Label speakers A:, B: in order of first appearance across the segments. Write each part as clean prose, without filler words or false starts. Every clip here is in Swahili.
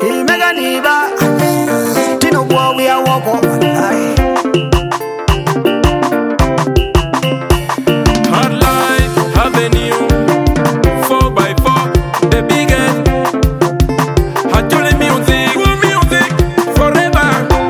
A: Imeganiba Tino boy we are walk on
B: Hard Life Avenue 4x4 the biggest Actually music, good music forever.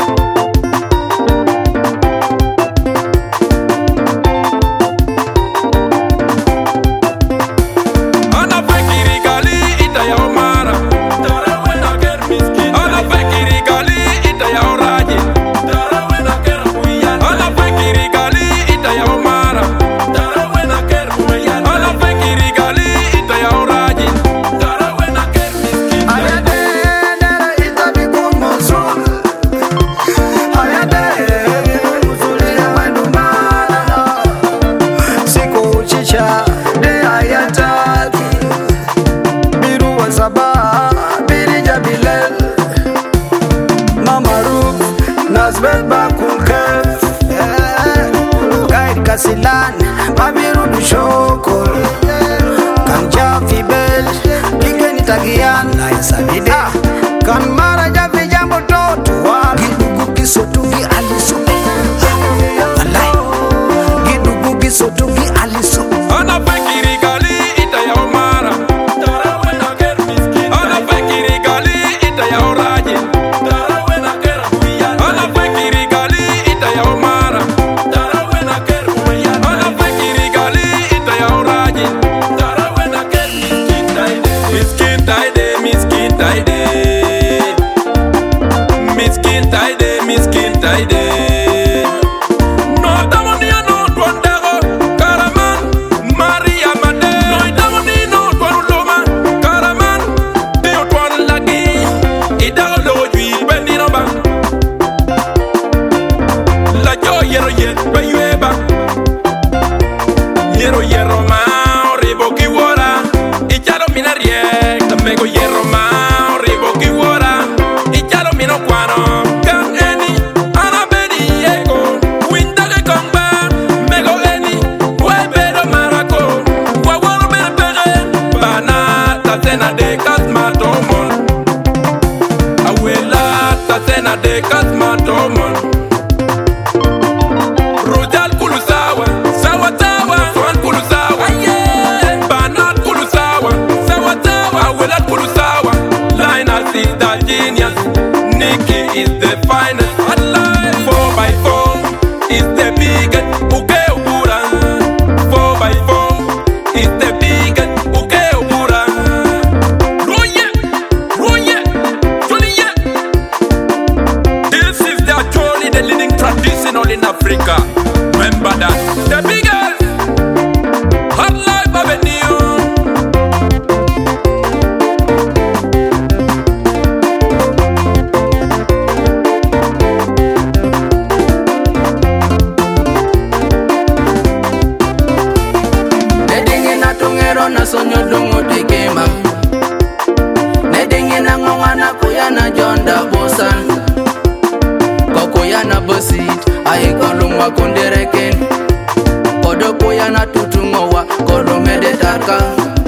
B: Ana fakiri gali ita ya omara Tarawe na ger miskin Ana fakiri gali ita ya oraje Tarawe na ger kuyan Ana fakiri gali ita ya omara Tarawe na ger kuyan Ana fakiri gali ita ya oraje Tarawe na ger miskin
A: Ayade nera itabi kumozul Ayade Uzulile wenu mana Siku chicha de ayataki Biru wa sabah Birija bilel Mama Ruk Nazbet bakul kef Gaid kasilan Mabiru dushokol Kanja fibel Kikeni tagian Naya sabide Kan mara jafi jambo totu Gidugu kisotungi aliso Walai Gidugu kisotungi aliso
B: Ana fakiri gali ita ya omara Tarawe na ger miskin Ana fakiri gali ita ya oraje Tarawe na ger kuyan Ana fakiri gali ita ya omara Tarawe na ger kuyan Ana fakiri gali ita ya oraje Tarawe na ger miskin taide Miskin taide, miskin taide Miskin taide, miskin taide No tamonia no tuandego Karaman, Maria Made No itamoni no tuanuloma Karaman, Dio tuan lagi Idago logo jui bendino ba La yo yero yet bayueba Yero ma Oribo ki wora Icharo minarie Tamego yero ma Oribo ki wora Icharo mino kwano Kan eni Anabedi yeko Windage kongba Mego eni Webedo marako Waworo berbere Bana Tatena de kasma tomon Awela Tatena de kasma tomon Rojal kulusawa Sawa tawa Swan kulusawa Banat kulusawa Sawa tawa Awelat kulusawa Linus is the genius Nicky is the finest Alive 4x4 is the biggest Uke ubura 4x4 is the biggest Uke ubura Roye Joliye This is the actually the leading traditional in Africa Remember that The biggest Hard Life Avenue
A: Nedingi na tungero na sonyo dungu digema Nedingi na ngongana kuyana jonda bosan Kokuyana bosit Ayi kolungwa kundereken Kodo kuyana tutungowa Kodo medetarka